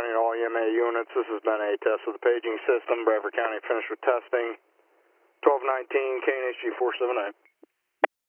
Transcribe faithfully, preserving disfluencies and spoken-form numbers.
County to all E M A units. This has been a test of the paging system. Bradford County finished with testing. twelve nineteen, K N H G four seven eight.